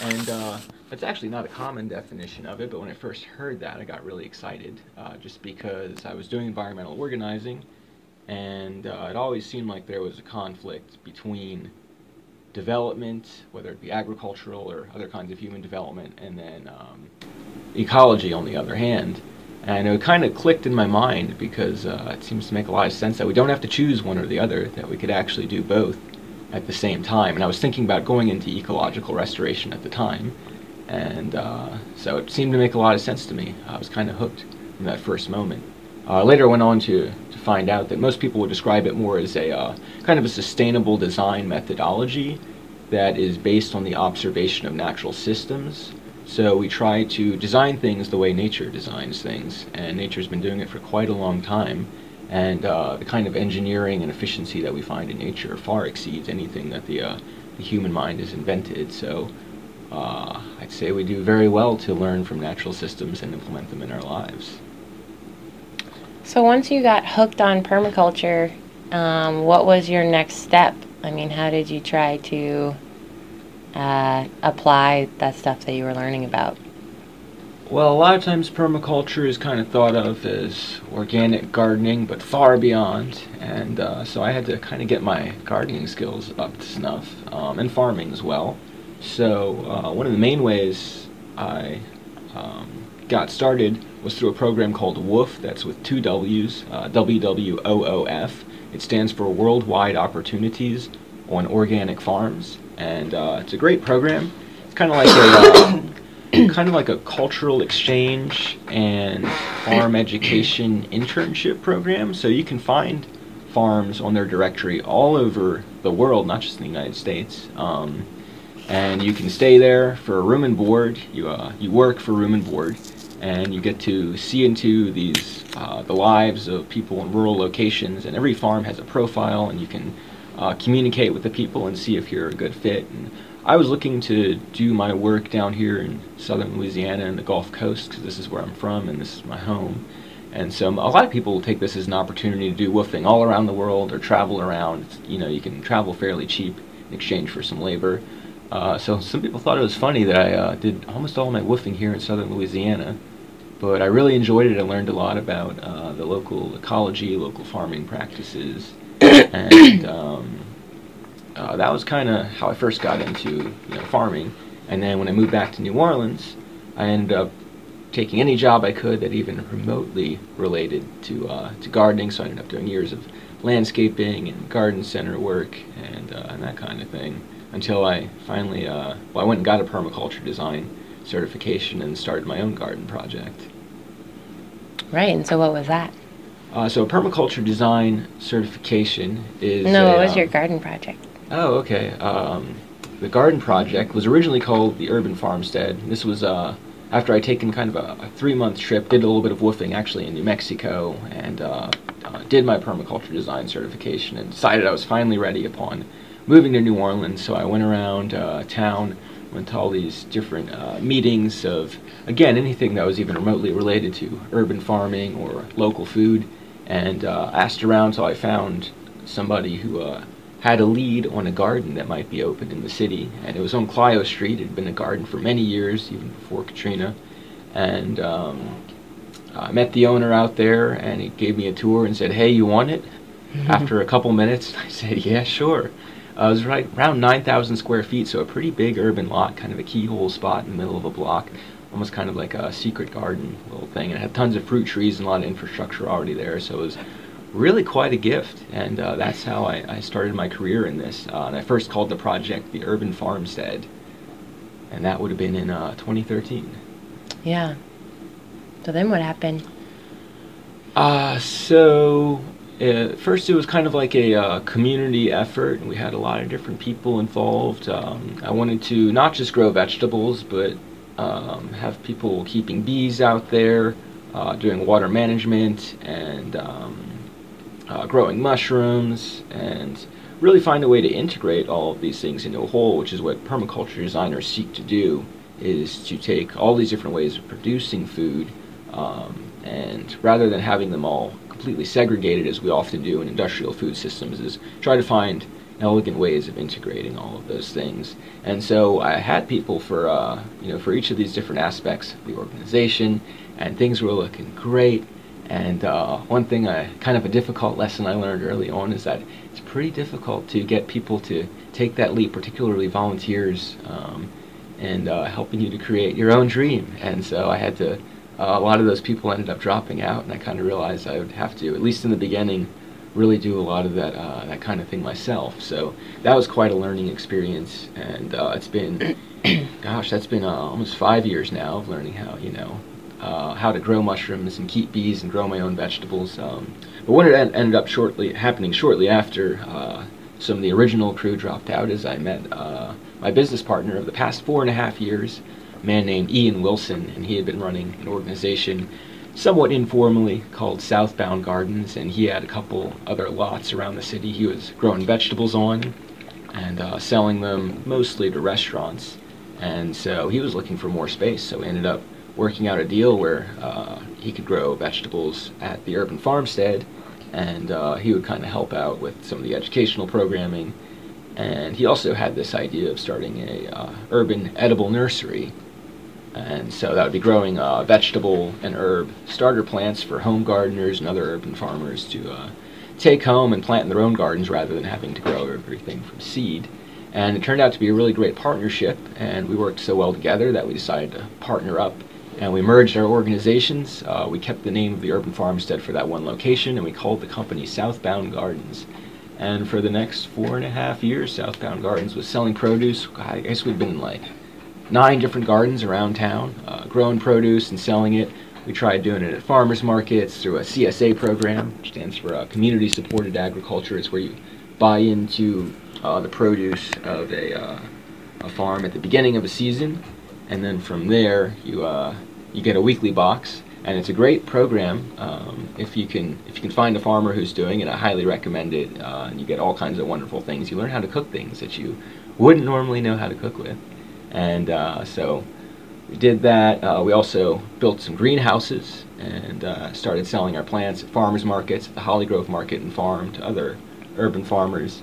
And that's actually not a common definition of it, but when I first heard that, I got really excited, just because I was doing environmental organizing, and it always seemed like there was a conflict between development, whether it be agricultural or other kinds of human development, and then ecology on the other hand. And it kind of clicked in my mind because it seems to make a lot of sense that we don't have to choose one or the other, that we could actually do both at the same time. And I was thinking about going into ecological restoration at the time, and so it seemed to make a lot of sense to me. I was kind of hooked from that first moment. Later I went on to find out that most people would describe it more as a kind of a sustainable design methodology that is based on the observation of natural systems. So we try to design things the way nature designs things, and nature's been doing it for quite a long time. And the kind of engineering and efficiency that we find in nature far exceeds anything that the human mind has invented. So I'd say we do very well to learn from natural systems and implement them in our lives. So once you got hooked on permaculture, what was your next step? I mean, how did you try to apply that stuff that you were learning about? Well, a lot of times permaculture is kind of thought of as organic gardening, but far beyond. And so I had to kind of get my gardening skills up to snuff, and farming as well. So one of the main ways I got started was through a program called WWOOF, that's with two W's, WWOOF. It stands for Worldwide Opportunities on Organic Farms, and it's a great program. It's kind of like a cultural exchange and farm education internship program. So you can find farms on their directory all over the world, not just in the United States. And you can stay there for room and board. You work for room and board, and you get to see into these the lives of people in rural locations. And every farm has a profile, and you can communicate with the people and see if you're a good fit. And I was looking to do my work down here in southern Louisiana and the Gulf Coast, because this is where I'm from and this is my home. And so a lot of people will take this as an opportunity to do woofing all around the world or travel around. You can travel fairly cheap in exchange for some labor. So some people thought it was funny that I did almost all my woofing here in southern Louisiana, but I really enjoyed it. I learned a lot about the local ecology, local farming practices, and that was kind of how I first got into farming. And then when I moved back to New Orleans, I ended up taking any job I could that even remotely related to gardening. So I ended up doing years of landscaping and garden center work and that kind of thing, until I finally I went and got a permaculture design certification and started my own garden project. Right, and so what was that? So a permaculture design certification is... No, what was your garden project? Oh, okay. The garden project was originally called the Urban Farmstead. This was after I'd taken kind of a 3-month trip, did a little bit of woofing actually in New Mexico, and did my permaculture design certification, and decided I was finally ready upon moving to New Orleans. So I went around town, went to all these different meetings of, again, anything that was even remotely related to urban farming or local food, and asked around till I found somebody who had a lead on a garden that might be open in the city. And it was on Clio Street. It had been a garden for many years, even before Katrina. And I met the owner out there, and he gave me a tour and said, "Hey, you want it?" After a couple minutes, I said, "Yeah, sure." It was right around 9,000 square feet, so a pretty big urban lot, kind of a keyhole spot in the middle of a block, almost kind of like a secret garden little thing. And it had tons of fruit trees and a lot of infrastructure already there, so it was really quite a gift. And that's how I started my career in this. And I first called the project the Urban Farmstead, and that would have been in 2013. Yeah. So then what happened? First it was kind of like a community effort, and we had a lot of different people involved. I wanted to not just grow vegetables, but have people keeping bees out there, doing water management, and growing mushrooms, and really find a way to integrate all of these things into a whole, which is what permaculture designers seek to do, is to take all these different ways of producing food, and rather than having them all completely segregated, as we often do in industrial food systems, is try to find elegant ways of integrating all of those things. And so I had people for for each of these different aspects of the organization, and things were looking great. And one thing, kind of a difficult lesson I learned early on, is that it's pretty difficult to get people to take that leap, particularly volunteers, and helping you to create your own dream. And so I had to. A lot of those people ended up dropping out, and I kind of realized I would have to, at least in the beginning, really do a lot of that kind of thing myself. So that was quite a learning experience, and it's been, gosh, that's been almost 5 years now of learning how to grow mushrooms and keep bees and grow my own vegetables. But what ended up happening shortly after some of the original crew dropped out is I met my business partner of the past 4.5 years, a man named Ian Wilson, and he had been running an organization somewhat informally called Southbound Gardens, and he had a couple other lots around the city he was growing vegetables on and selling them mostly to restaurants. And so he was looking for more space, so we ended up working out a deal where he could grow vegetables at the urban farmstead, and he would kind of help out with some of the educational programming. And he also had this idea of starting a urban edible nursery. And so that would be growing vegetable and herb starter plants for home gardeners and other urban farmers to take home and plant in their own gardens rather than having to grow everything from seed. And it turned out to be a really great partnership, and we worked so well together that we decided to partner up, and we merged our organizations. We kept the name of the urban farmstead for that one location, and we called the company Southbound Gardens. And for the next 4.5 years, Southbound Gardens was selling produce. I guess we've been in like 9 different gardens around town, growing produce and selling it. We tried doing it at farmers markets through a CSA program, which stands for Community Supported Agriculture. It's where you buy into the produce of a farm at the beginning of a season, and then from there you get a weekly box, and it's a great program. If you can find a farmer who's doing it, I highly recommend it. And you get all kinds of wonderful things. You learn how to cook things that you wouldn't normally know how to cook with. And so we did that. We also built some greenhouses and started selling our plants at farmers markets, at the Holly Grove Market and Farm, to other urban farmers,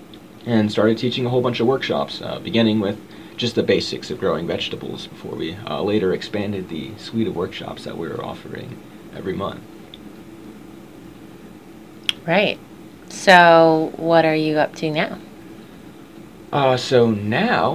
and started teaching a whole bunch of workshops, beginning with just the basics of growing vegetables before we later expanded the suite of workshops that we were offering every month. Right. So what are you up to now? So now,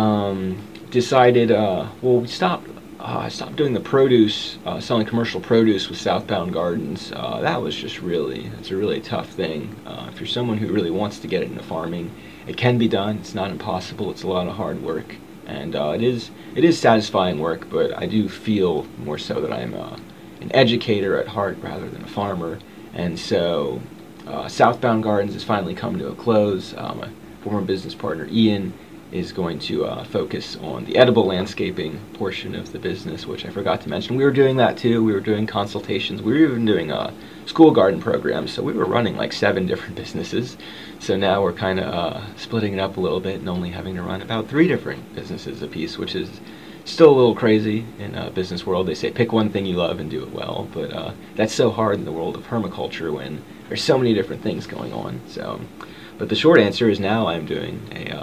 decided, we stopped doing the produce, selling commercial produce with Southbound Gardens. That was just it's a really tough thing. If you're someone who really wants to get into farming, it can be done. It's not impossible. It's a lot of hard work, and it is satisfying work, but I do feel more so that I'm an educator at heart rather than a farmer. And so Southbound Gardens has finally come to a close. My former business partner Ian is going to focus on the edible landscaping portion of the business, which I forgot to mention. We were doing that too. We were doing consultations. We were even doing school garden programs. So we were running like 7 different businesses. So now we're kind of splitting it up a little bit and only having to run about 3 different businesses a piece, which is still a little crazy in a business world. They say pick one thing you love and do it well, but that's so hard in the world of permaculture when there's so many different things going on. So, but the short answer is now I'm doing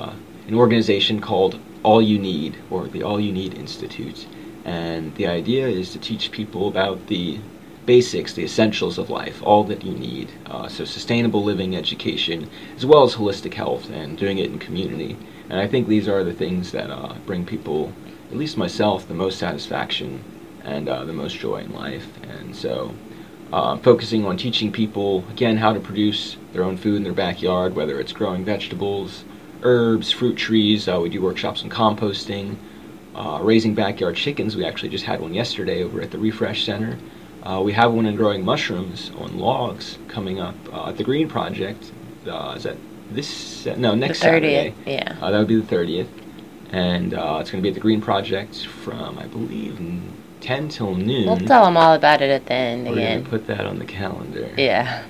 an organization called All You Need, or the All You Need Institute, and the idea is to teach people about the basics, the essentials of life, all that you need. So sustainable living, education, as well as holistic health, and doing it in community. And I think these are the things that bring people, at least myself, the most satisfaction and the most joy in life. And so focusing on teaching people, again, how to produce their own food in their backyard, whether it's growing vegetables, herbs, fruit trees. We do workshops on composting, raising backyard chickens. We actually just had one yesterday over at the Refresh Center. We have one in growing mushrooms on logs coming up at the Green Project. Is that next Saturday? Yeah. That would be the 30th. And it's going to be at the Green Project from, I believe, 10 till noon. We'll tell them all about it at the end We're again. going to put that on the calendar. Yeah.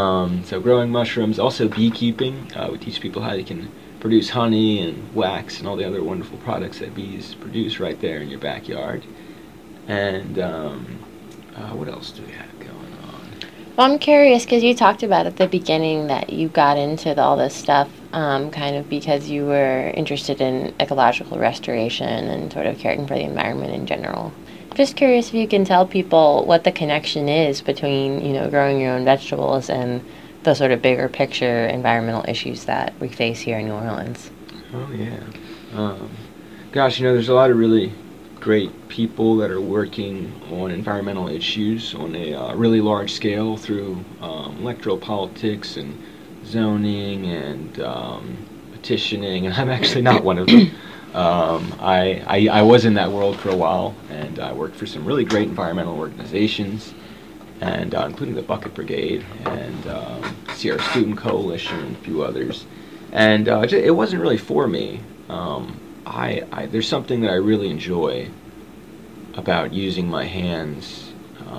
So growing mushrooms, also beekeeping. We teach people how you can produce honey and wax and all the other wonderful products that bees produce right there in your backyard. And what else do we have going on? Well, I'm curious because you talked about at the beginning that you got into all this stuff kind of because you were interested in ecological restoration and sort of caring for the environment in general. Just curious if you can tell people what the connection is between, growing your own vegetables and the sort of bigger picture environmental issues that we face here in New Orleans. Oh yeah. Um, Gosh, there's a lot of really great people that are working on environmental issues on a really large scale through electoral politics and zoning and petitioning, and I'm actually not one of them. I was in that world for a while, and I worked for some really great environmental organizations, and including the Bucket Brigade and Sierra Student Coalition and a few others. And it wasn't really for me. There's something that I really enjoy about using my hands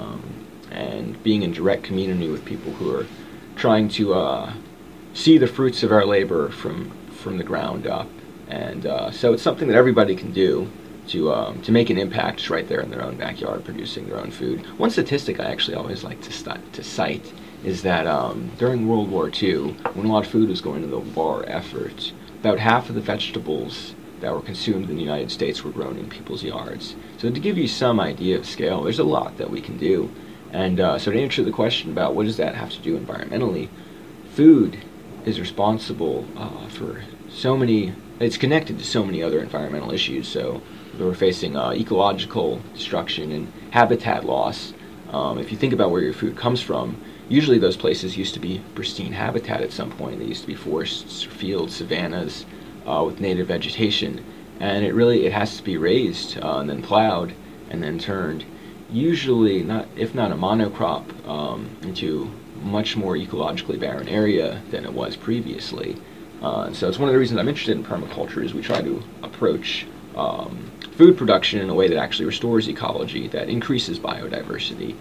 and being in direct community with people who are trying to see the fruits of our labor from the ground up. And so it's something that everybody can do to make an impact right there in their own backyard, producing their own food. One statistic I actually always like to cite is that during World War II, when a lot of food was going to the war effort, about half of the vegetables that were consumed in the United States were grown in people's yards. So to give you some idea of scale, there's a lot that we can do. And so to answer the question about what does that have to do environmentally, food is responsible for so many, it's connected to so many other environmental issues. So we're facing ecological destruction and habitat loss. If you think about where your food comes from, usually those places used to be pristine habitat at some point. They used to be forests, fields, savannas with native vegetation. And it has to be raised and then plowed and then turned, usually, if not a monocrop, into much more ecologically barren area than it was previously. So it's one of the reasons I'm interested in permaculture is we try to approach food production in a way that actually restores ecology, that increases biodiversity.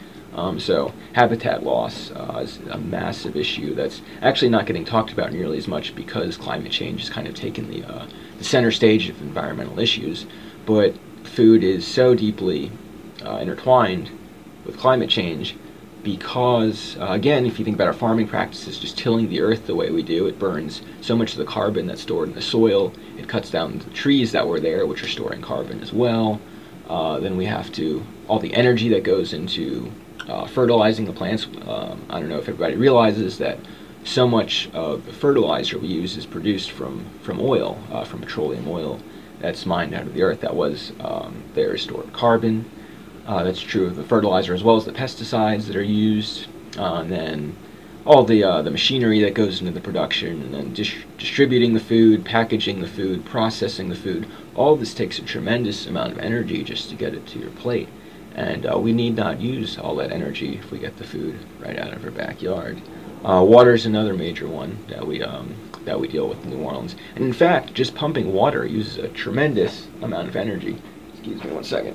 So habitat loss is a massive issue that's actually not getting talked about nearly as much because climate change has kind of taken the center stage of environmental issues. But food is so deeply intertwined with climate change because, again, if you think about our farming practices, just tilling the earth the way we do, it burns so much of the carbon that's stored in the soil. It cuts down the trees that were there, which are storing carbon as well. Then we have all the energy that goes into fertilizing the plants. I don't know if everybody realizes that so much of the fertilizer we use is produced from oil, from petroleum oil that's mined out of the earth that was there stored carbon. That's true of the fertilizer as well as the pesticides that are used, and then all the machinery that goes into the production, and then distributing the food, packaging the food, processing the food. All of this takes a tremendous amount of energy just to get it to your plate. And we need not use all that energy if we get the food right out of our backyard. Water is another major one that we deal with in New Orleans. And in fact, just pumping water uses a tremendous amount of energy. Excuse me one second.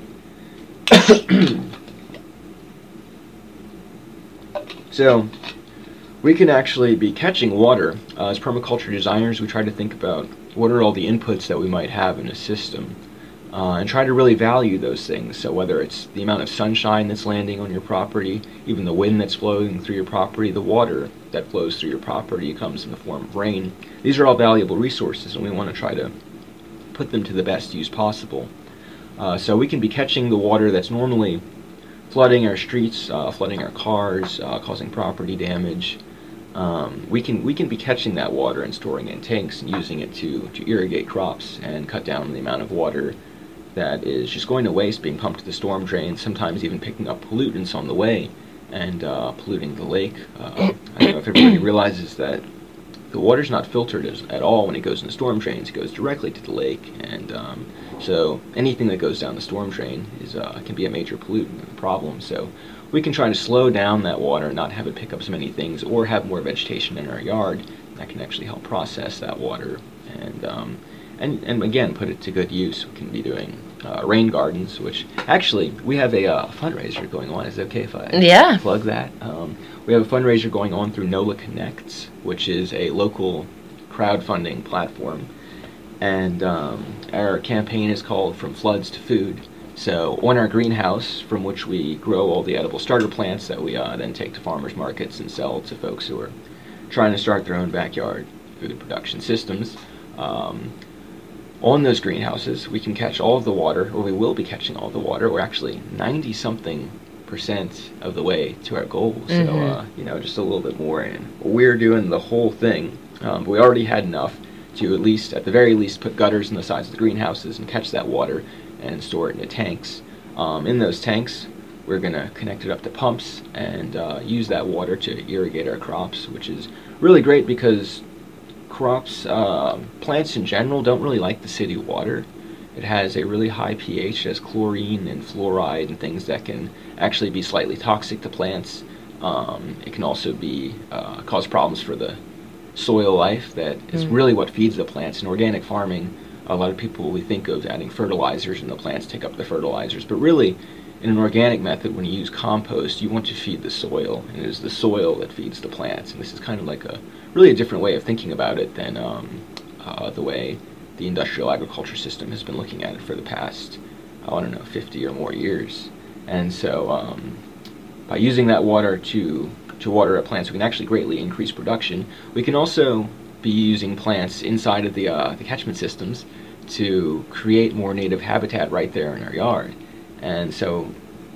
So we can actually be catching water. As permaculture designers, we try to think about what are all the inputs that we might have in a system. And try to really value those things. So whether it's the amount of sunshine that's landing on your property, even the wind that's flowing through your property, the water that flows through your property comes in the form of rain. These are all valuable resources, and we want to try to put them to the best use possible. So we can be catching the water that's normally flooding our streets, flooding our cars, causing property damage. We can be catching that water and storing it in tanks and using it to irrigate crops and cut down the amount of water that is just going to waste, being pumped to the storm drain, sometimes even picking up pollutants on the way and polluting the lake. I don't know if everybody realizes that the water's not filtered at all when it goes in the storm drains. It goes directly to the lake, and so anything that goes down the storm drain can be a major pollutant and problem. So we can try to slow down that water, not have it pick up so many things, or have more vegetation in our yard that can actually help process that water and again put it to good use. We can be doing rain gardens, which actually we have a fundraiser going on. Is it okay if I plug that? We have a fundraiser going on through NOLA Connects, which is a local crowdfunding platform, and our campaign is called From Floods to Food, So on our greenhouse, from which we grow all the edible starter plants that we then take to farmers markets and sell to folks who are trying to start their own backyard food production systems. On those greenhouses, we can catch all of the water, or we will be catching all of the water. We're actually 90-something% of the way to our goal. So, just a little bit more. And we're doing the whole thing. But we already had enough to at the very least, put gutters in the sides of the greenhouses and catch that water and store it into tanks. In those tanks, we're going to connect it up to pumps and use that water to irrigate our crops, which is really great because plants in general don't really like the city water. It has a really high pH, it has chlorine and fluoride and things that can actually be slightly toxic to plants. It can also cause problems for the soil life that is really what feeds the plants. In organic farming, a lot of people we think of adding fertilizers and the plants take up the fertilizers, but really in an organic method, when you use compost, you want to feed the soil, and it is the soil that feeds the plants. And this is kind of like a different way of thinking about it than the way the industrial agriculture system has been looking at it for the past, 50 or more years. And so by using that water to water our plants, we can actually greatly increase production. We can also be using plants inside of the catchment systems to create more native habitat right there in our yard. And so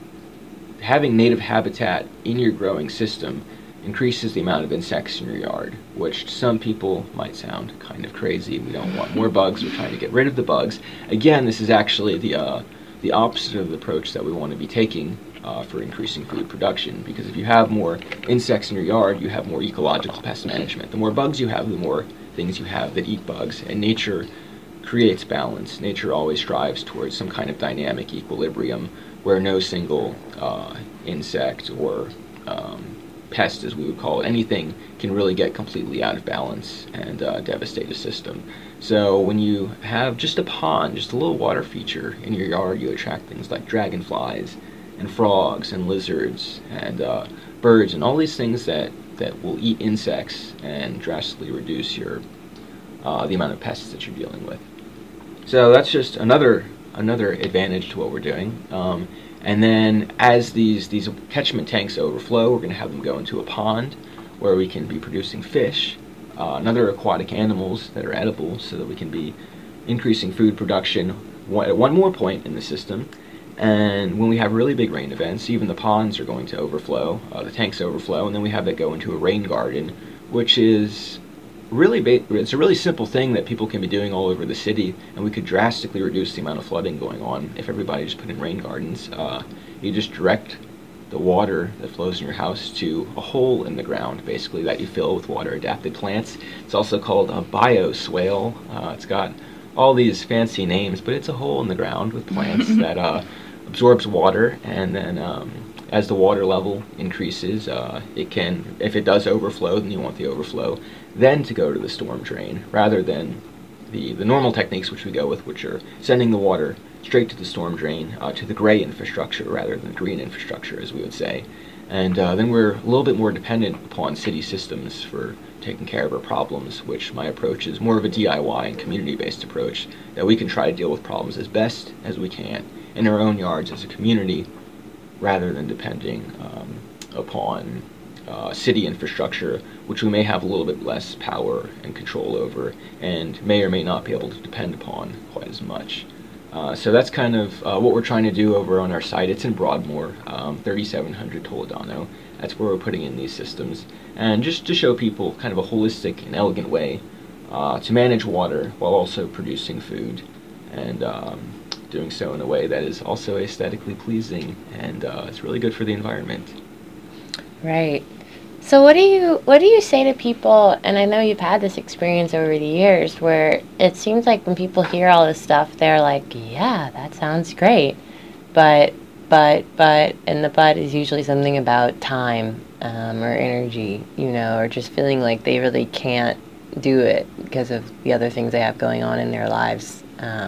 having native habitat in your growing system increases the amount of insects in your yard, which to some people might sound kind of crazy. We don't want more bugs, we're trying to get rid of the bugs. Again, this is actually the opposite of the approach that we want to be taking for increasing food production, because if you have more insects in your yard, you have more ecological pest management. The more bugs you have, the more things you have that eat bugs, and nature creates balance. Nature always strives towards some kind of dynamic equilibrium where no single insect or pest, as we would call it, anything can really get completely out of balance and devastate a system. So when you have just a pond, just a little water feature in your yard, you attract things like dragonflies and frogs and lizards and birds and all these things that will eat insects and drastically reduce the amount of pests that you're dealing with. So that's just another advantage to what we're doing. And then as these catchment tanks overflow, we're going to have them go into a pond where we can be producing fish and other aquatic animals that are edible, so that we can be increasing food production at one more point in the system. And when we have really big rain events, even the ponds are going to overflow, the tanks overflow, and then we have that go into a rain garden, which is it's a really simple thing that people can be doing all over the city, and we could drastically reduce the amount of flooding going on if everybody just put in rain gardens. You just direct the water that flows in your house to a hole in the ground, basically, that you fill with water-adapted plants. It's also called a bioswale. It's got all these fancy names, but it's a hole in the ground with plants that absorbs water, and then as the water level increases, it can, if it does overflow, then you want the overflow then to go to the storm drain, rather than the normal techniques which we go with, which are sending the water straight to the storm drain, to the gray infrastructure rather than the green infrastructure, as we would say. And then we're a little bit more dependent upon city systems for taking care of our problems, which my approach is more of a DIY and community-based approach, that we can try to deal with problems as best as we can in our own yards as a community, rather than depending upon city infrastructure, which we may have a little bit less power and control over, and may or may not be able to depend upon quite as much. So that's kind of what we're trying to do over on our site. It's in Broadmoor, 3700 Toledano. That's where we're putting in these systems, and just to show people kind of a holistic and elegant way to manage water while also producing food, and doing so in a way that is also aesthetically pleasing, and it's really good for the environment. Right. So what do you say to people, and I know you've had this experience over the years, where it seems like when people hear all this stuff, they're like, yeah, that sounds great, but, and the but is usually something about time or energy, or just feeling like they really can't do it because of the other things they have going on in their lives.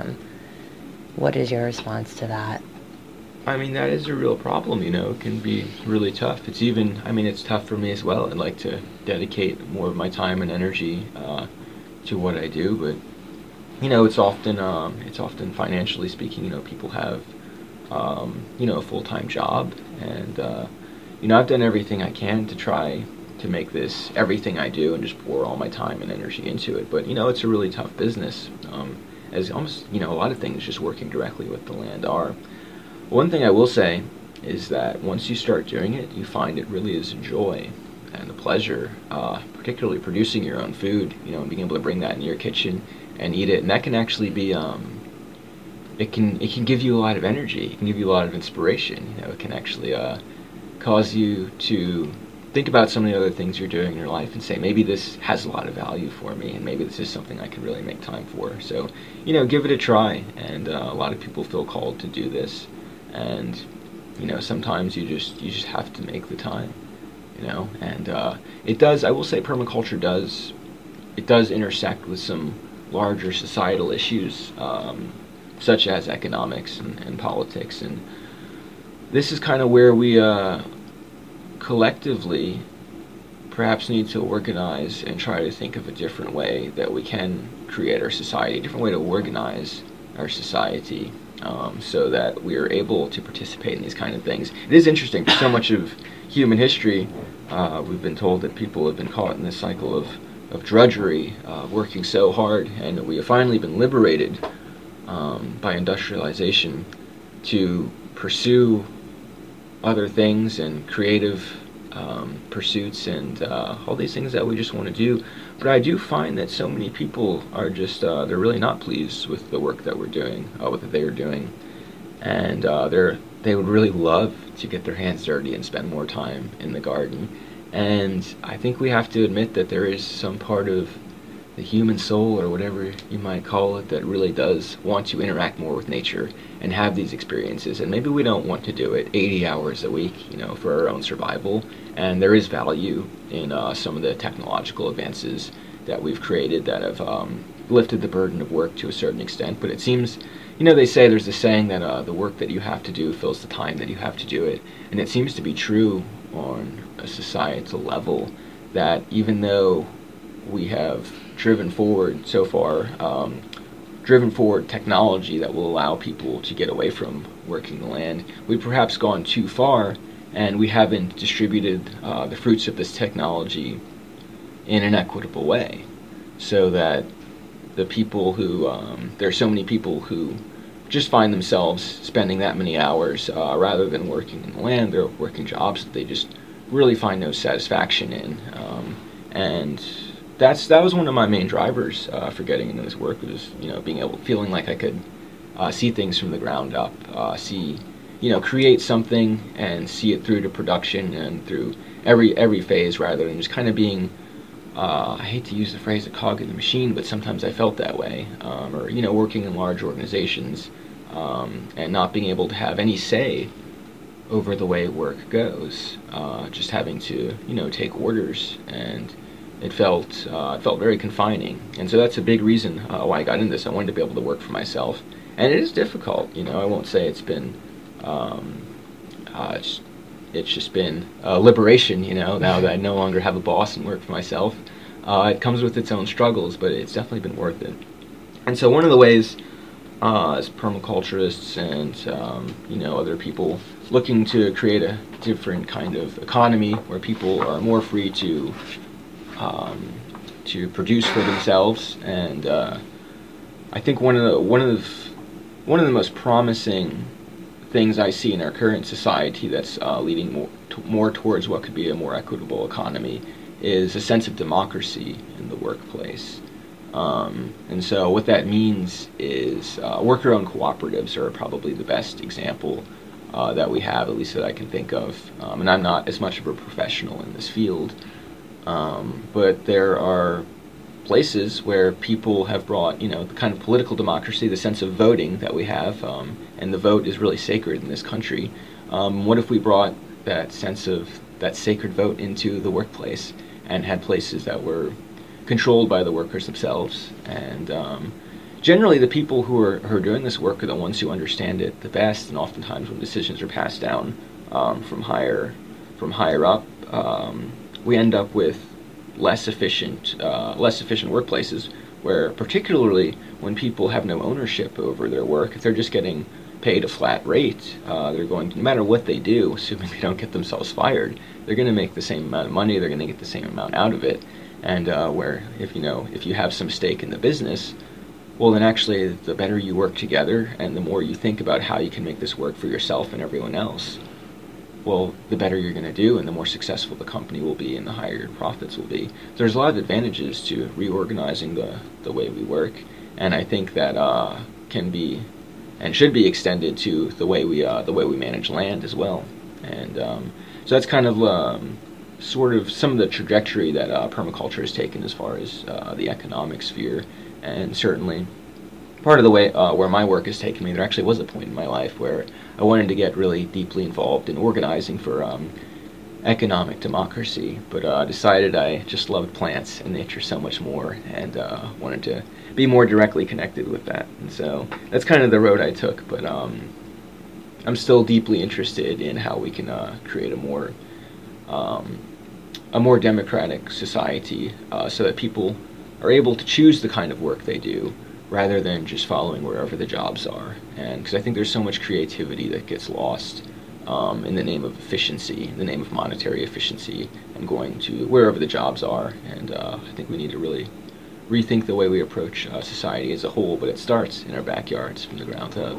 What is your response to that? I mean, that is a real problem, It can be really tough. It's tough for me as well. I'd like to dedicate more of my time and energy to what I do, but, it's often financially speaking, people have a full-time job. And I've done everything I can to try to make this everything I do and just pour all my time and energy into it. But it's a really tough business, as almost a lot of things just working directly with the land are. One thing I will say is that once you start doing it, you find it really is a joy and a pleasure, particularly producing your own food, and being able to bring that in your kitchen and eat it. And that can actually be, it can give you a lot of energy. It can give you a lot of inspiration. It can actually cause you to think about some of the other things you're doing in your life and say, maybe this has a lot of value for me, and maybe this is something I can really make time for. So, give it a try. And a lot of people feel called to do this, and sometimes you just have to make the time. And it does. I will say, permaculture does intersect with some larger societal issues, such as economics and politics, and this is kind of where we collectively perhaps need to organize and try to think of a different way that we can create our society, a different way to organize our society, so that we are able to participate in these kind of things. It is interesting, for so much of human history, we've been told that people have been caught in this cycle of drudgery, working so hard, and we have finally been liberated by industrialization to pursue other things and creative pursuits and all these things that we just want to do. But I do find that so many people are just, they're really not pleased with the work that we're doing, what they are doing. And they would really love to get their hands dirty and spend more time in the garden. And I think we have to admit that there is some part of the human soul, or whatever you might call it, that really does want to interact more with nature and have these experiences. And maybe we don't want to do it 80 hours a week, for our own survival. And there is value in some of the technological advances that we've created that have lifted the burden of work to a certain extent. But it seems, they say, there's a saying that the work that you have to do fills the time that you have to do it. And it seems to be true on a societal level, that even though we have driven forward so far, driven forward technology that will allow people to get away from working the land, we've perhaps gone too far, and we haven't distributed the fruits of this technology in an equitable way, so that the people who, there are so many people who just find themselves spending that many hours rather than working in the land. They're working jobs that they just really find no satisfaction in, and that was one of my main drivers for getting into this work, was feeling like I could see things from the ground up, create something and see it through to production and through every phase, rather than just kind of being, I hate to use the phrase a cog in the machine, but sometimes I felt that way, or working in large organizations and not being able to have any say over the way work goes, just having to take orders, and it felt very confining. And so that's a big reason why I got into this. I wanted to be able to work for myself, and it is difficult. I won't say it's been it's just been liberation, now that I no longer have a boss and work for myself. It comes with its own struggles, but it's definitely been worth it. And so one of the ways, as permaculturists and other people looking to create a different kind of economy where people are more free to produce for themselves, and I think one of the most promising things I see in our current society that's leading more towards what could be a more equitable economy is a sense of democracy in the workplace. And so what that means is worker-owned cooperatives are probably the best example that we have, at least that I can think of. And I'm not as much of a professional in this field, but there are places where people have brought, the kind of political democracy, the sense of voting that we have, and the vote is really sacred in this country. What if we brought that sense of that sacred vote into the workplace and had places that were controlled by the workers themselves? And generally the people who are doing this work are the ones who understand it the best, and oftentimes when decisions are passed down from higher up, we end up with less efficient workplaces where particularly when people have no ownership over their work, if they're just getting paid a flat rate, they're going to, no matter what they do, assuming they don't get themselves fired, they're going to make the same amount of money, they're going to get the same amount out of it. And where if you have some stake in the business, well, then actually the better you work together and the more you think about how you can make this work for yourself and everyone else, well, the better you're going to do and the more successful the company will be and the higher your profits will be. There's a lot of advantages to reorganizing the way we work, and I think that can be and should be extended to the way we manage land as well. And so that's kind of sort of some of the trajectory that permaculture has taken as far as the economic sphere, and certainly part of the way where my work has taken me. There actually was a point in my life where I wanted to get really deeply involved in organizing for economic democracy, but decided I just loved plants and nature so much more, and wanted to be more directly connected with that. And so that's kind of the road I took, but I'm still deeply interested in how we can create a more democratic society, so that people are able to choose the kind of work they do rather than just following wherever the jobs are. And because I think there's so much creativity that gets lost in the name of efficiency, in the name of monetary efficiency, and going to wherever the jobs are. And I think we need to really rethink the way we approach society as a whole, but it starts in our backyards from the ground up.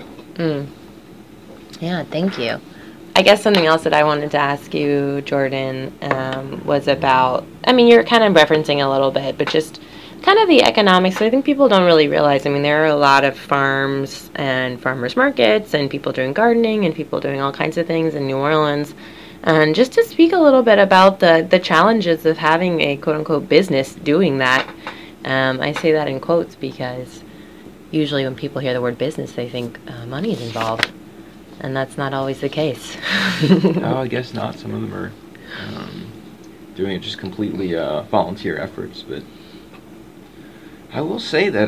Yeah, thank you. I guess something else that I wanted to ask you, Jordan, was about, I mean, you're kind of referencing a little bit, but just kind of the economics. I think people don't really realize, I mean, there are a lot of farms and farmers markets and people doing gardening and people doing all kinds of things in New Orleans. And just to speak a little bit about the challenges of having a quote-unquote business doing that. I say that in quotes because usually when people hear the word business, they think money is involved. And that's not always the case. Oh, I guess not. Some of them are doing it just completely volunteer efforts. But I will say that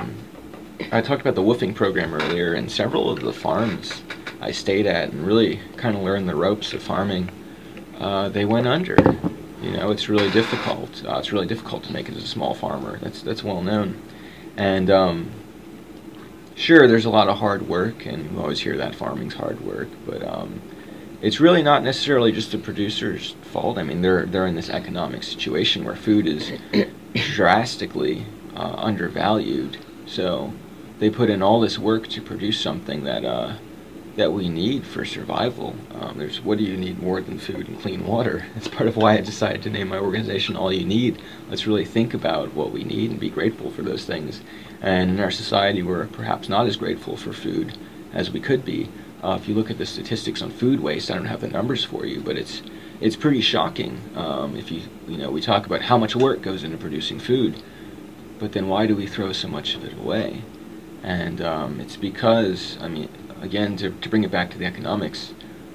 I talked about the woofing program earlier, and several of the farms I stayed at and really kind of learned the ropes of farming, they went under. You know, it's really difficult. It's really difficult to make it as a small farmer. That's well known. And sure, there's a lot of hard work, and you always hear that farming's hard work, but it's really not necessarily just the producer's fault. I mean, they're in this economic situation where food is drastically undervalued, so they put in all this work to produce something that we need for survival. What do you need more than food and clean water? That's part of why I decided to name my organization All You Need. Let's really think about what we need and be grateful for those things. And in our society, we're perhaps not as grateful for food as we could be. If you look at the statistics on food waste, I don't have the numbers for you, but it's pretty shocking. If we talk about how much work goes into producing food, but then why do we throw so much of it away? And it's because, I mean, again, to bring it back to the economics,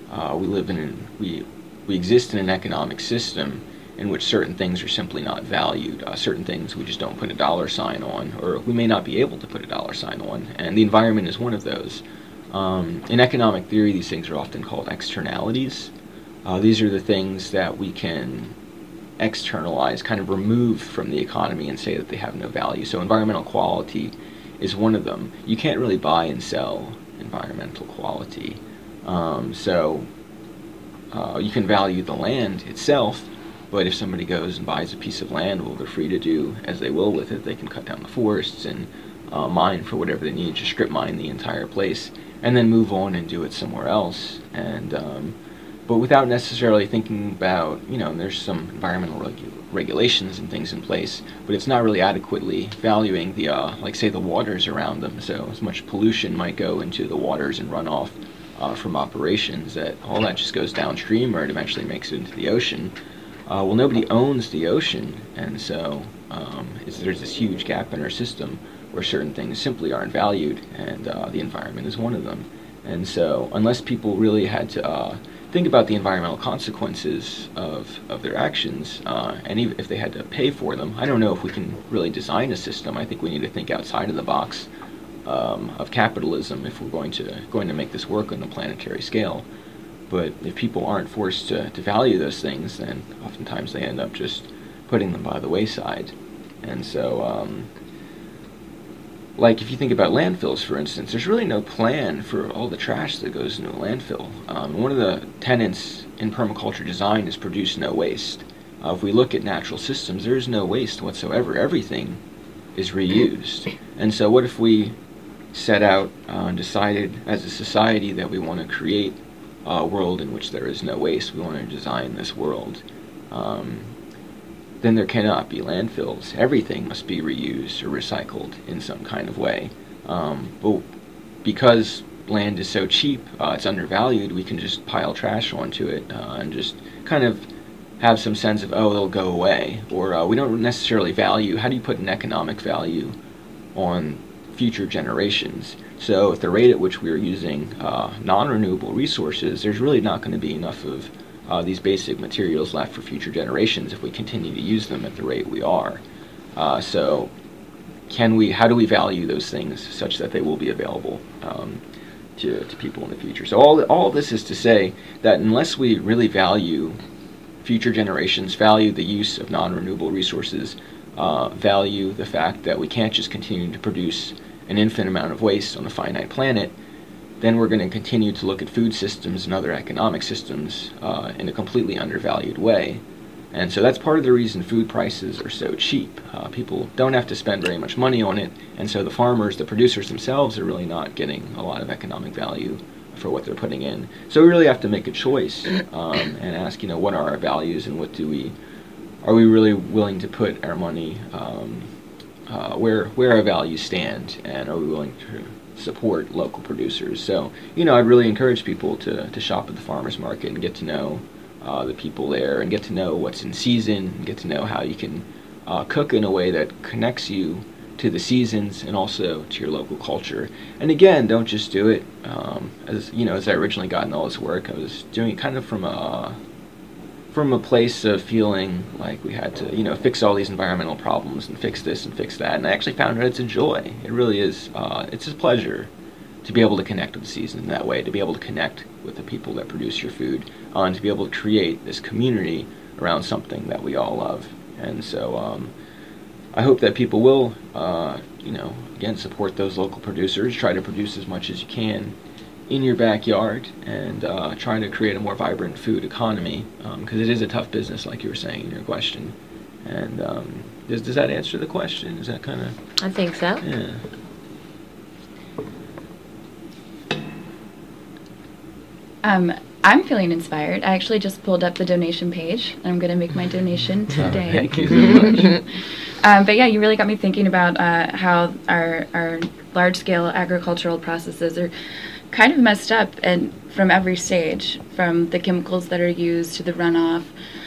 we exist in an economic system in which certain things are simply not valued. Certain things we just don't put a dollar sign on, or we may not be able to put a dollar sign on, and the environment is one of those. In economic theory, these things are often called externalities. These are the things that we can externalize, kind of remove from the economy and say that they have no value. So environmental quality is one of them. You can't really buy and sell environmental quality. So you can value the land itself, but if somebody goes and buys a piece of land, well, they're free to do as they will with it. They can cut down the forests and mine for whatever they need, just strip mine the entire place, and then move on and do it somewhere else. And but without necessarily thinking about, there's some environmental regulations and things in place, but it's not really adequately valuing the, like say, the waters around them. So as much pollution might go into the waters and runoff from operations, that all that just goes downstream or it eventually makes it into the ocean. Well, nobody owns the ocean, and so there's this huge gap in our system where certain things simply aren't valued, and the environment is one of them. And so unless people really had to think about the environmental consequences of their actions, and even if they had to pay for them, I don't know if we can really design a system. I think we need to think outside of the box of capitalism if we're going to make this work on the planetary scale. But if people aren't forced to value those things, then oftentimes they end up just putting them by the wayside. And so like if you think about landfills, for instance, there's really no plan for all the trash that goes into a landfill. One of the tenets in permaculture design is produce no waste. If we look at natural systems, there is no waste whatsoever. Everything is reused. And so what if we set out and decided as a society that we want to create a world in which there is no waste? We want to design this world. Then there cannot be landfills. Everything must be reused or recycled in some kind of way. But because land is so cheap, it's undervalued, we can just pile trash onto it and just kind of have some sense of, oh, it'll go away. Or we don't necessarily value, how do you put an economic value on future generations? So at the rate at which we are using non-renewable resources, there's really not going to be enough of these basic materials left for future generations if we continue to use them at the rate we are. So how do we value those things such that they will be available to people in the future? So all this is to say that unless we really value future generations, value the use of non-renewable resources, value the fact that we can't just continue to produce an infinite amount of waste on a finite planet, then we're going to continue to look at food systems and other economic systems in a completely undervalued way. And so that's part of the reason food prices are so cheap. People don't have to spend very much money on it, and so the farmers, the producers themselves, are really not getting a lot of economic value for what they're putting in. So we really have to make a choice and ask, what are our values, and are we really willing to put our money where our values stand, and are we willing to support local producers? So, I'd really encourage people to shop at the farmers market and get to know the people there, and get to know what's in season, and get to know how you can cook in a way that connects you to the seasons and also to your local culture. And again, don't just do it as I originally got in all this work, I was doing it kind of from a place of feeling like we had to, fix all these environmental problems and fix this and fix that. And I actually found that it's a joy. It really is. It's a pleasure to be able to connect with the season in that way, to be able to connect with the people that produce your food, and to be able to create this community around something that we all love. And so I hope that people will, again, support those local producers, try to produce as much as you can in your backyard, and trying to create a more vibrant food economy, because it is a tough business, like you were saying in your question. And does that answer the question? Is that kind of... I think so. Yeah. I'm feeling inspired. I actually just pulled up the donation page. I'm going to make my donation today. Thank you very much. But yeah, you really got me thinking about how our large-scale agricultural processes are kind of messed up, and from every stage, from the chemicals that are used to the runoff,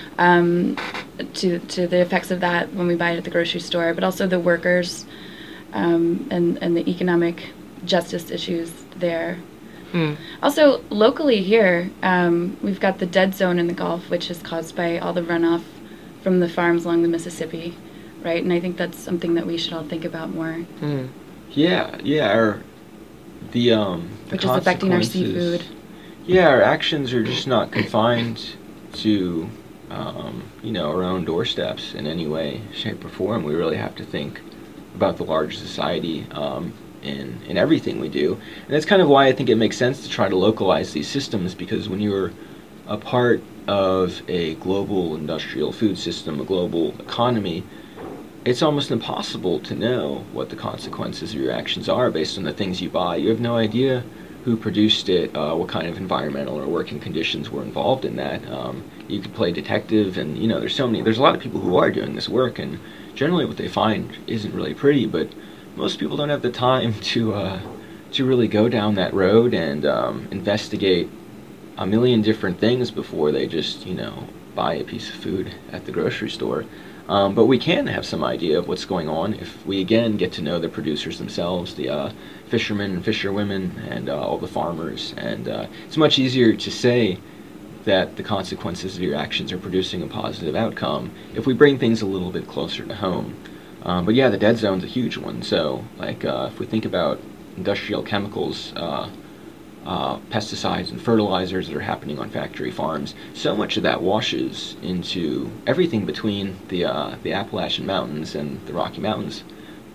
to the effects of that when we buy it at the grocery store, but also the workers and the economic justice issues there. Also, locally here, we've got the dead zone in the Gulf, which is caused by all the runoff from the farms along the Mississippi, right? And I think that's something that we should all think about more. Yeah. Which is affecting our seafood. Yeah, our actions are just not confined to, our own doorsteps in any way, shape, or form. We really have to think about the larger society in everything we do. And that's kind of why I think it makes sense to try to localize these systems, because when you're a part of a global industrial food system, a global economy, it's almost impossible to know what the consequences of your actions are based on the things you buy. You have no idea who produced it, what kind of environmental or working conditions were involved in that. You could play detective, and there's a lot of people who are doing this work, and generally what they find isn't really pretty, but most people don't have the time to really go down that road and investigate a million different things before they just buy a piece of food at the grocery store. But we can have some idea of what's going on if we again get to know the producers themselves, the fishermen and fisherwomen, and all the farmers. And it's much easier to say that the consequences of your actions are producing a positive outcome if we bring things a little bit closer to home. But yeah, the dead zone's a huge one. So if we think about industrial chemicals, pesticides and fertilizers that are happening on factory farms, so much of that washes into everything between the Appalachian Mountains and the Rocky Mountains.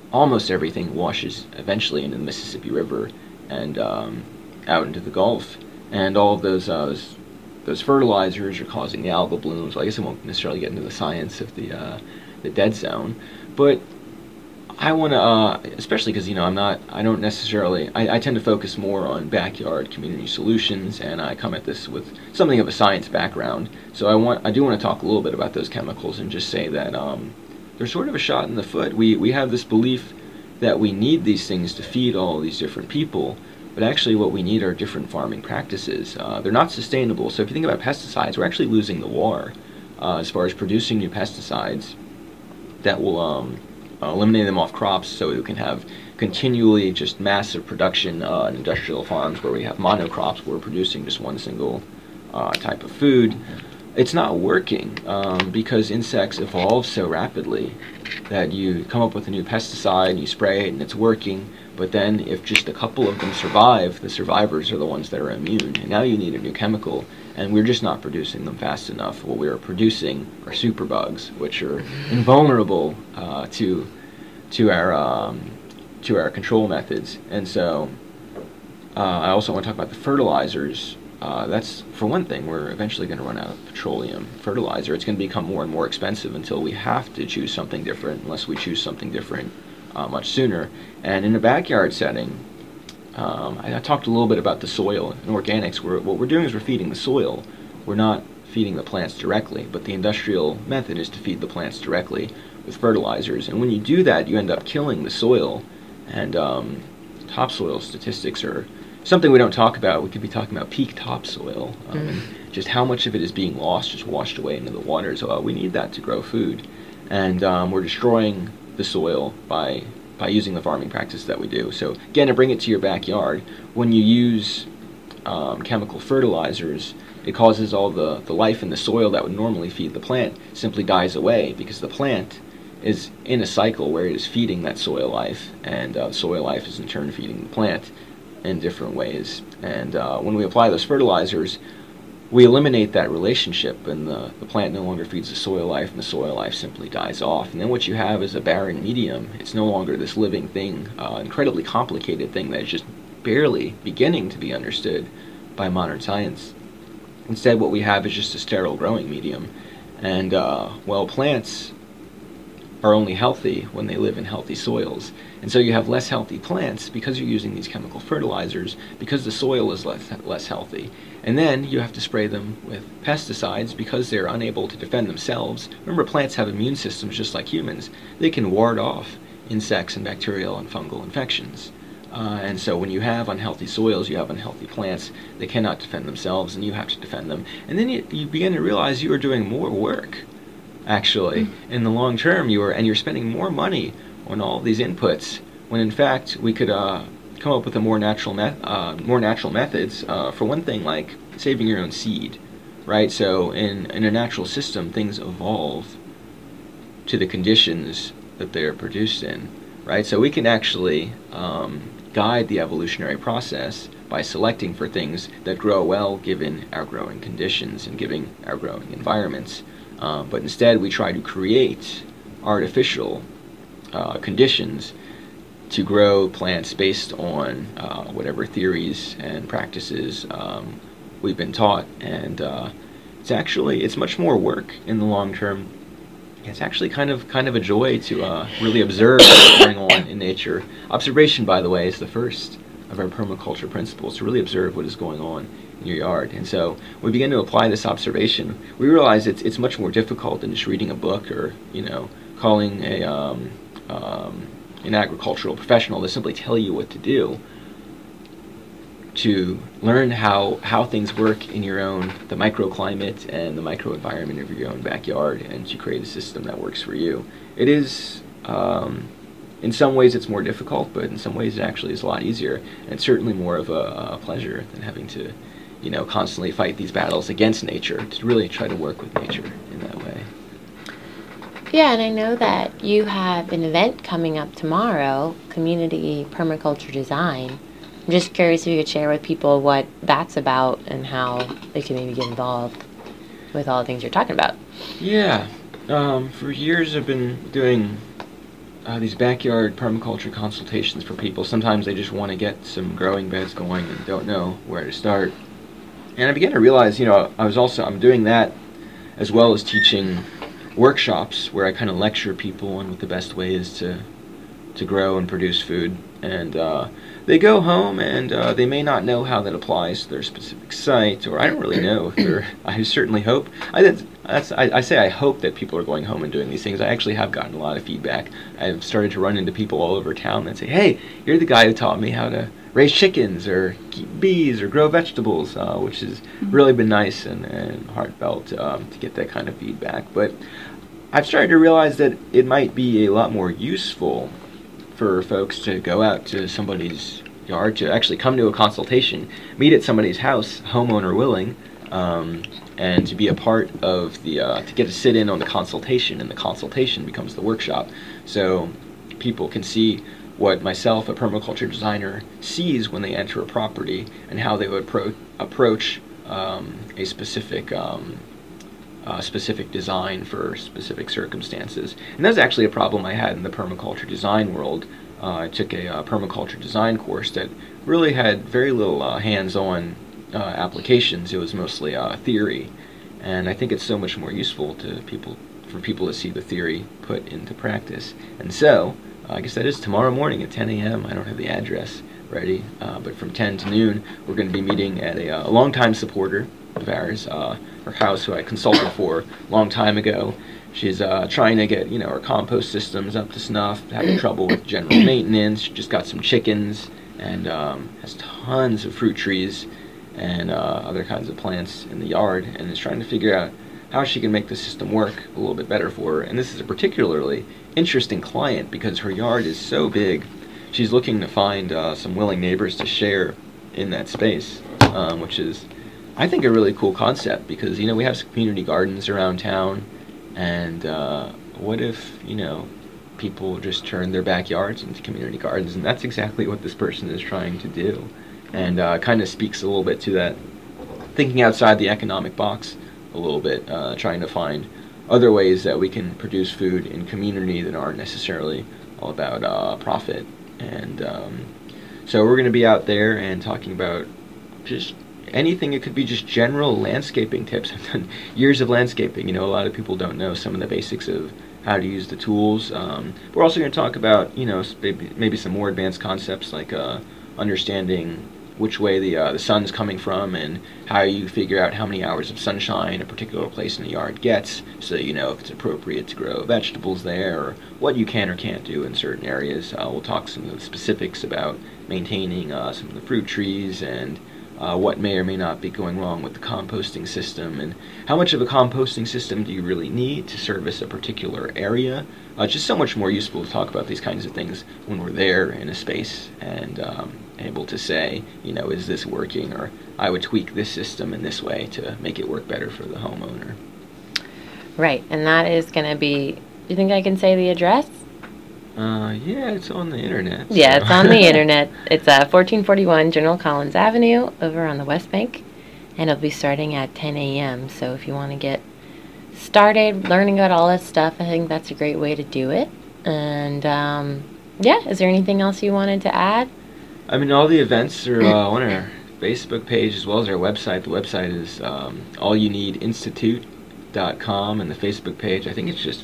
almost everything washes eventually into the Mississippi River and out into the Gulf, and all of those fertilizers are causing the algal blooms. Well, I guess I won't necessarily get into the science of the dead zone, but I want to, especially because I don't necessarily. I tend to focus more on backyard community solutions, and I come at this with something of a science background. So I do want to talk a little bit about those chemicals and just say that they're sort of a shot in the foot. We have this belief that we need these things to feed all these different people, but actually what we need are different farming practices. They're not sustainable. So if you think about pesticides, we're actually losing the war as far as producing new pesticides that will eliminate them off crops, so we can have continually just massive production in industrial farms where we have monocrops where we're producing just one single type of food. It's not working because insects evolve so rapidly that you come up with a new pesticide and you spray it and it's working, but then if just a couple of them survive, the survivors are the ones that are immune, and now you need a new chemical, and we're just not producing them fast enough. What we are producing are superbugs, which are invulnerable to our control methods. And so I also want to talk about the fertilizers. That's, for one thing, we're eventually going to run out of petroleum fertilizer. It's going to become more and more expensive until we have to choose something different, unless we choose something different much sooner. And in a backyard setting, I talked a little bit about the soil and organics. What we're doing is we're feeding the soil. We're not feeding the plants directly, but the industrial method is to feed the plants directly with fertilizers. And when you do that, you end up killing the soil. And topsoil statistics are something we don't talk about. We could be talking about peak topsoil and just how much of it is being lost, just washed away into the water. So we need that to grow food. And we're destroying the soil by using the farming practice that we do. So again, to bring it to your backyard, when you use chemical fertilizers, it causes all the life in the soil that would normally feed the plant simply dies away, because the plant is in a cycle where it is feeding that soil life, and soil life is in turn feeding the plant in different ways. And when we apply those fertilizers, we eliminate that relationship, and the plant no longer feeds the soil life, and the soil life simply dies off. And then what you have is a barren medium. It's no longer this living thing, incredibly complicated thing that is just barely beginning to be understood by modern science. Instead, what we have is just a sterile growing medium. And, plants are only healthy when they live in healthy soils. And so you have less healthy plants because you're using these chemical fertilizers, because the soil is less healthy. And then you have to spray them with pesticides because they're unable to defend themselves. Remember, plants have immune systems just like humans. They can ward off insects and bacterial and fungal infections. And so when you have unhealthy soils, you have unhealthy plants. They cannot defend themselves, and you have to defend them. And then you begin to realize you are doing more work, actually, in the long term. You're spending more money on all these inputs, when in fact we could come up with a more natural methods. For one thing, like saving your own seed, right? So in a natural system, things evolve to the conditions that they are produced in, right? So we can actually guide the evolutionary process by selecting for things that grow well given our growing conditions and given our growing environments. But instead, we try to create artificial conditions to grow plants based on whatever theories and practices we've been taught. And it's much more work in the long term. It's actually kind of a joy to really observe what's going on in nature. Observation, by the way, is the first of our permaculture principles, to really observe what is going on in your yard. And so when we begin to apply this observation, we realize it's much more difficult than just reading a book or calling an agricultural professional to simply tell you what to do. To learn how things work in the microclimate and the microenvironment of your own backyard, and to create a system that works for you. It is, in some ways it's more difficult, but in some ways it actually is a lot easier, and it's certainly more of a pleasure than having to, constantly fight these battles against nature, to really try to work with nature in that way. Yeah, and I know that you have an event coming up tomorrow, Community Permaculture Design. I'm just curious if you could share with people what that's about and how they can maybe get involved with all the things you're talking about. Yeah. For years I've been doing these backyard permaculture consultations for people. Sometimes they just want to get some growing beds going and don't know where to start. And I began to realize, I'm doing that as well as teaching workshops where I kind of lecture people on what the best way is to grow and produce food. And they go home and they may not know how that applies to their specific site, or I don't really know if they're. I certainly hope. I say I hope that people are going home and doing these things. I actually have gotten a lot of feedback. I've started to run into people all over town that say, "Hey, you're the guy who taught me how to raise chickens or keep bees or grow vegetables," which has really been nice and heartfelt to get that kind of feedback. But I've started to realize that it might be a lot more useful for folks to go out to somebody's yard, to actually come to a consultation, meet at somebody's house, homeowner willing, and to be a part of the, to get to sit in on the consultation, and the consultation becomes the workshop. So people can see what myself, a permaculture designer, sees when they enter a property, and how they would approach a specific design for specific circumstances. And that's actually a problem I had in the permaculture design world. I took a permaculture design course that really had very little hands-on applications. It was mostly theory, and I think it's so much more useful for people to see the theory put into practice. And so, I guess that is tomorrow morning at 10 a.m. I don't have the address ready, but from 10 to noon, we're going to be meeting at a longtime supporter of ours, her house, who I consulted for a long time ago. She's trying to get her compost systems up to snuff, having trouble with general maintenance. She just got some chickens and has tons of fruit trees and other kinds of plants in the yard, and is trying to figure out how she can make the system work a little bit better for her. And this is a particularly interesting client because her yard is so big. She's looking to find some willing neighbors to share in that space, which is, I think, a really cool concept, because we have some community gardens around town, and what if people just turn their backyards into community gardens? And that's exactly what this person is trying to do, and kind of speaks a little bit to that thinking outside the economic box a little bit, trying to find other ways that we can produce food in community that aren't necessarily all about profit. And so we're going to be out there and talking about just anything. It could be just general landscaping tips. I've done years of landscaping. A lot of people don't know some of the basics of how to use the tools. We're also going to talk about, maybe some more advanced concepts like understanding which way the sun's coming from, and how you figure out how many hours of sunshine a particular place in the yard gets, so that you know if it's appropriate to grow vegetables there, or what you can or can't do in certain areas. We'll talk some of the specifics about maintaining some of the fruit trees, and what may or may not be going wrong with the composting system, and how much of a composting system do you really need to service a particular area. Just so much more useful to talk about these kinds of things when we're there in a space, and able to say, is this working, or I would tweak this system in this way to make it work better for the homeowner. Right, and that is going to be, do you think I can say the address? Yeah, it's on the internet. Yeah, so. It's on the internet. It's 1441 General Collins Avenue over on the West Bank, and it'll be starting at 10 a.m. So if you want to get started learning about all this stuff, I think that's a great way to do it. And is there anything else you wanted to add? I mean, all the events are on our Facebook page as well as our website. The website is allyouneedinstitute.com, and the Facebook page, I think it's just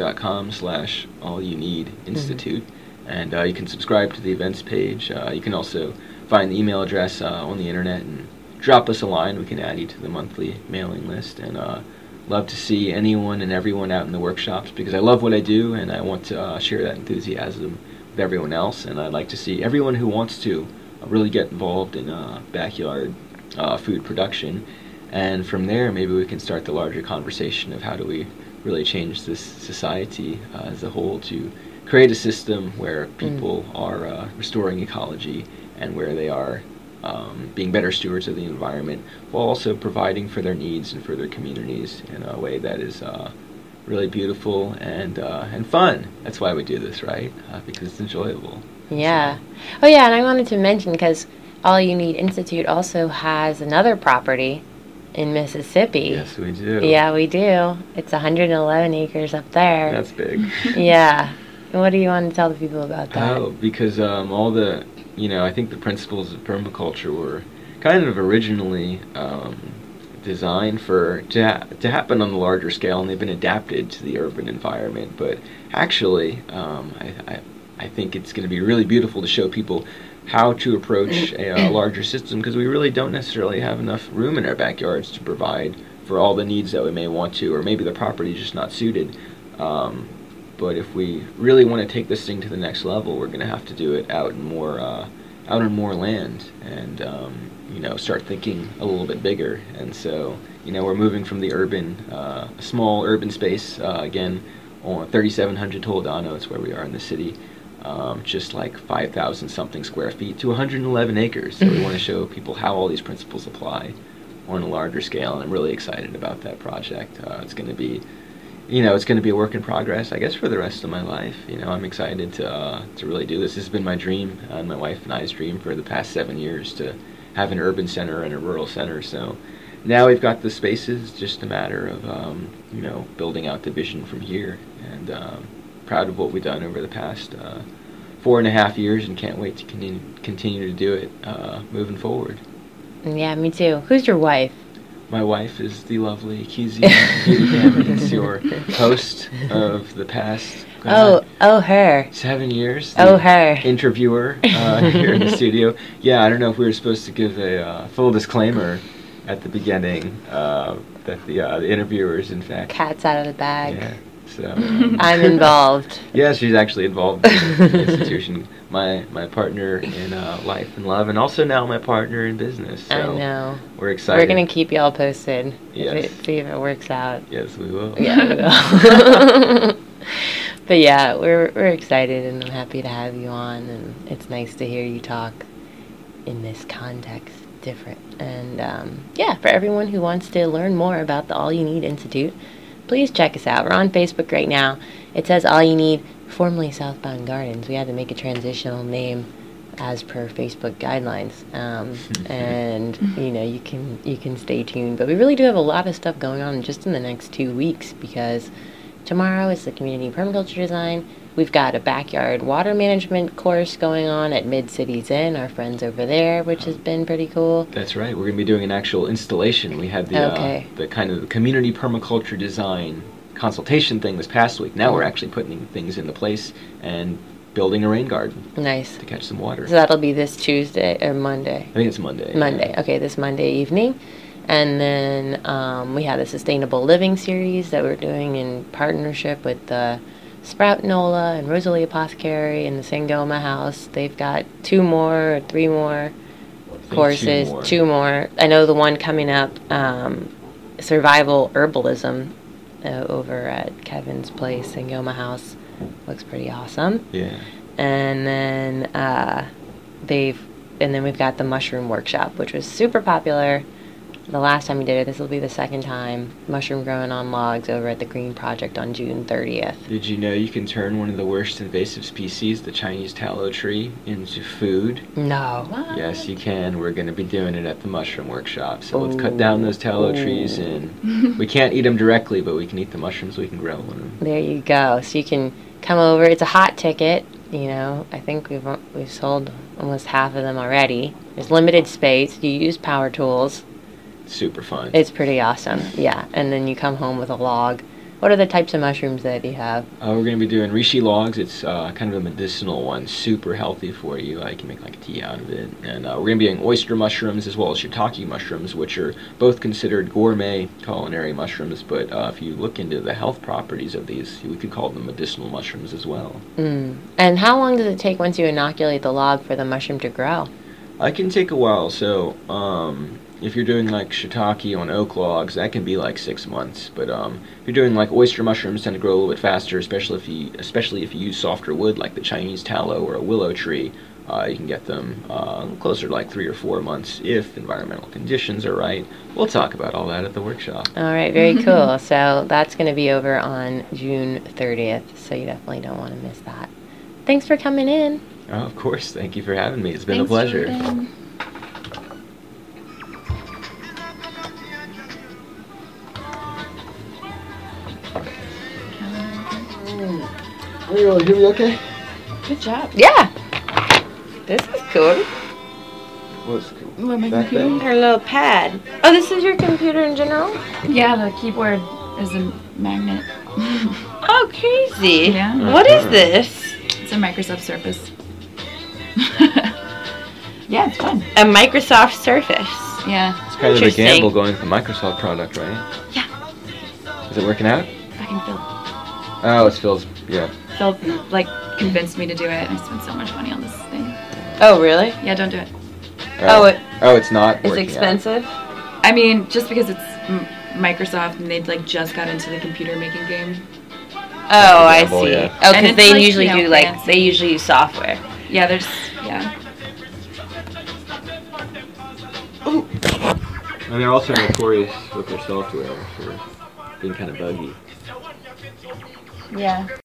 facebook.com/allyouneedinstitute. And you can subscribe to the events page. You can also find the email address on the internet and drop us a line. We can add you to the monthly mailing list. And love to see anyone and everyone out in the workshops, because I love what I do, and I want to share that enthusiasm with everyone else. And I'd like to see everyone who wants to really get involved in backyard food production. And from there, maybe we can start the larger conversation of how do we really change this society as a whole to create a system where people are restoring ecology, and where they are being better stewards of the environment, while also providing for their needs and for their communities in a way that is really beautiful and fun. That's why we do this, right? Because it's enjoyable. Yeah. Oh, yeah, and I wanted to mention, because All You Need Institute also has another property in Mississippi. Yes, we do. Yeah, we do. It's 111 acres up there. That's big. Yeah. What do you want to tell the people about that? Oh, because all the, I think the principles of permaculture were kind of originally designed to happen on the larger scale, and they've been adapted to the urban environment. But actually, I think it's going to be really beautiful to show people how to approach a larger system, because we really don't necessarily have enough room in our backyards to provide for all the needs that we may want to, or maybe the property is just not suited. But if we really want to take this thing to the next level, we're going to have to do it out in more land, and start thinking a little bit bigger. And so, we're moving from the urban, small urban space, again, on 3,700 Toledano, it's where we are in the city, just like 5,000 something square feet, to 111 acres. So we want to show people how all these principles apply on a larger scale, and I'm really excited about that project. It's going to be, it's going to be a work in progress, I guess, for the rest of my life. I'm excited to really do this. This has been my dream, and my wife and I's dream for the past 7 years, to have an urban center and a rural center. So now we've got the spaces, just a matter of, building out the vision from here. And proud of what we've done over the past 4.5 years, and can't wait to continue to do it moving forward. Yeah, me too. Who's your wife? My wife is the lovely Kezia It's your host of the past. Her. 7 years. Her. Interviewer here in the studio. Yeah, I don't know if we were supposed to give a full disclaimer at the beginning that the interviewer is in fact. Cat's out of the bag. Yeah. So I'm involved. Yeah, she's actually involved in the institution. My partner in life and love, and also now my partner in business. So I know. We're excited. We're gonna keep y'all posted. Yes. See if it works out. Yes, we will. Yeah, we will. But yeah, we're excited, and I'm happy to have you on, and it's nice to hear you talk in this context, different. And for everyone who wants to learn more about the All You Need Institute, please check us out. We're on Facebook right now. It says All You Need, formerly Southbound Gardens. We had to make a transitional name as per Facebook guidelines. And you can stay tuned. But we really do have a lot of stuff going on just in the next 2 weeks, because tomorrow is the community permaculture design. We've got a backyard water management course going on at Mid-Cities Inn, our friends over there, which has been pretty cool. That's right. We're going to be doing an actual installation. We had the kind of the community permaculture design consultation thing this past week. Now we're actually putting things into place and building a rain garden. Nice. To catch some water. So that'll be this Tuesday or Monday? I think it's Monday. Monday. Yeah. Okay, this Monday evening. And then we have the Sustainable Living series that we're doing in partnership with the Sprout Nola and Rosalie Apothecary and the Sangoma House. They've got 2 more or 3 more courses. 2 more. I know the one coming up, Survival Herbalism, over at Kevin's place, Sangoma House. Looks pretty awesome. Yeah. And then we've got the mushroom workshop, which was super popular the last time we did it. This will be the second time. Mushroom growing on logs over at the Green Project on June 30th. Did you know you can turn one of the worst invasive species, the Chinese tallow tree, into food? No. What? Yes, you can. We're going to be doing it at the mushroom workshop. So let's cut down those tallow trees, and we can't eat them directly, but we can eat the mushrooms. We can grow them. There you go. So you can come over. It's a hot ticket. I think we've sold almost half of them already. There's limited space. You use power tools. Super fun. It's pretty awesome, yeah. And then you come home with a log. What are the types of mushrooms that you have? We're going to be doing reishi logs. It's kind of a medicinal one, super healthy for you. You can make like tea out of it. And we're going to be doing oyster mushrooms as well as shiitake mushrooms, which are both considered gourmet culinary mushrooms. But if you look into the health properties of these, we could call them medicinal mushrooms as well. And how long does it take once you inoculate the log for the mushroom to grow? It can take a while. So if you're doing like shiitake on oak logs, that can be like 6 months. But if you're doing like oyster mushrooms, tend to grow a little bit faster, especially if you use softer wood like the Chinese tallow or a willow tree. You can get them closer to like 3 or 4 months if environmental conditions are right. We'll talk about all that at the workshop. All right, very cool. So that's going to be over on June 30th, so you definitely don't want to miss that. Thanks for coming in. Oh, of course. Thank you for having me. It's been a pleasure. Jordan. Are you able to hear me okay? Good job. Yeah. This is cool. What's cool? What, my Back computer? then? Her little pad. Oh, this is your computer in general? Yeah, the keyboard is a magnet. Oh, crazy. Yeah. What is this? It's a Microsoft Surface. Yeah, it's fun. A Microsoft Surface. Yeah. It's kind of a Interesting. gamble going with the Microsoft product, right? Yeah. Is it working out? Fucking Phil. Oh, it's Phil's. Yeah. Phil, like, convinced me to do it, and I spent so much money on this thing. Oh, really? Yeah, don't do it. It's not It's working out. expensive? I mean, just because it's Microsoft and they'd, like, just got into the computer making game. Oh, I gamble, see. yeah. Oh, And because it's they like, usually you know, do, like, fancy. they usually use software. Yeah, yeah. And they're also notorious with their software for being kind of buggy. Yeah.